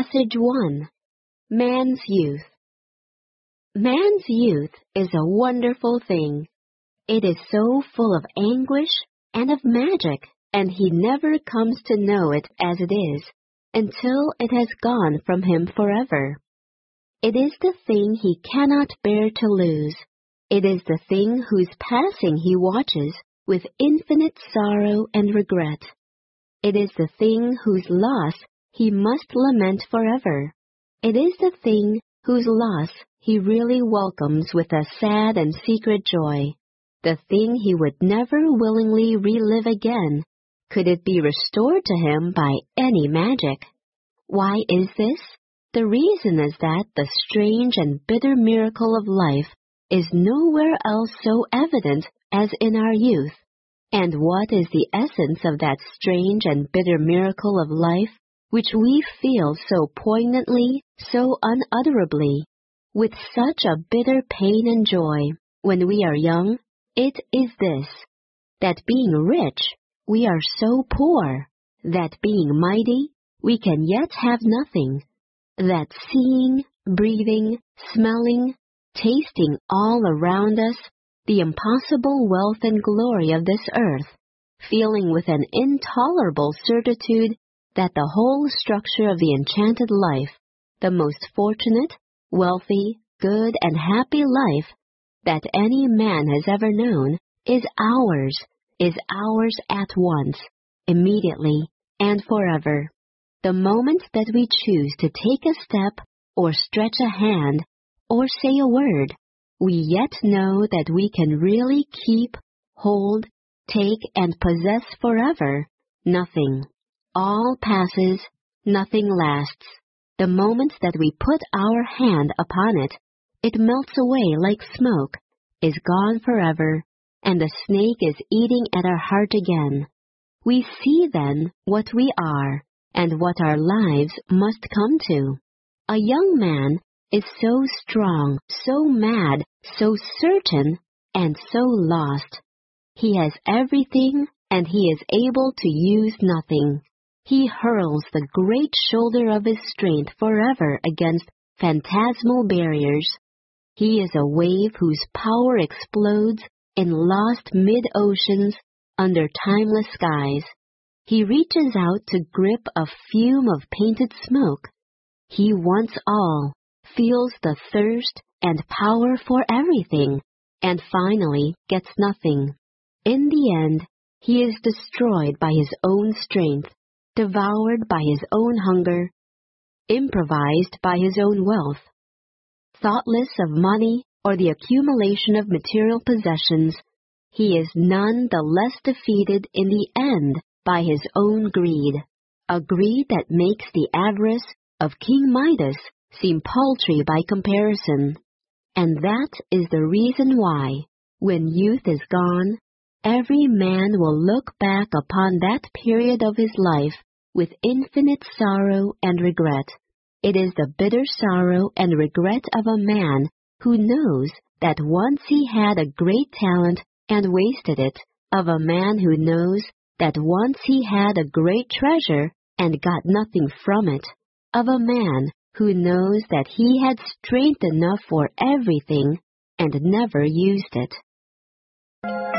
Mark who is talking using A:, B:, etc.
A: Passage 1. Man's Youth. Man's youth is a wonderful thing. It is so full of anguish and of magic, and he never comes to know it as it is, until it has gone from him forever. It is the thing he cannot bear to lose. It is the thing whose passing he watches with infinite sorrow and regret. It is the thing whose loss he must lament forever. It is the thing whose loss he really welcomes with a sad and secret joy. The thing he would never willingly relive again, could it be restored to him by any magic. Why is this? The reason is that the strange and bitter miracle of life is nowhere else so evident as in our youth. And what is the essence of that strange and bitter miracle of life, which we feel so poignantly, so unutterably, with such a bitter pain and joy, when we are young? It is this, that being rich, we are so poor, that being mighty, we can yet have nothing, that seeing, breathing, smelling, tasting all around us, the impossible wealth and glory of this earth, feeling with an intolerable certitude that the whole structure of the enchanted life, the most fortunate, wealthy, good, and happy life that any man has ever known, is ours at once, immediately, and forever. The moment that we choose to take a step, or stretch a hand, or say a word, we yet know that we can really keep, hold, take, and possess forever nothing. All passes, nothing lasts. The moment that we put our hand upon it, it melts away like smoke, is gone forever, and the snake is eating at our heart again. We see then what we are, and what our lives must come to. A young man is so strong, so mad, so certain, and so lost. He has everything, and he is able to use nothing. He hurls the great shoulder of his strength forever against phantasmal barriers. He is a wave whose power explodes in lost mid-oceans under timeless skies. He reaches out to grip a fume of painted smoke. He wants all, feels the thirst and power for everything, and finally gets nothing. In the end, he is destroyed by his own strength, devoured by his own hunger, improvised by his own wealth. Thoughtless of money or the accumulation of material possessions, he is none the less defeated in the end by his own greed, a greed that makes the avarice of King Midas seem paltry by comparison. And that is the reason why, when youth is gone, every man will look back upon that period of his life with infinite sorrow and regret. It is the bitter sorrow and regret of a man who knows that once he had a great talent and wasted it, of a man who knows that once he had a great treasure and got nothing from it, of a man who knows that he had strength enough for everything and never used it.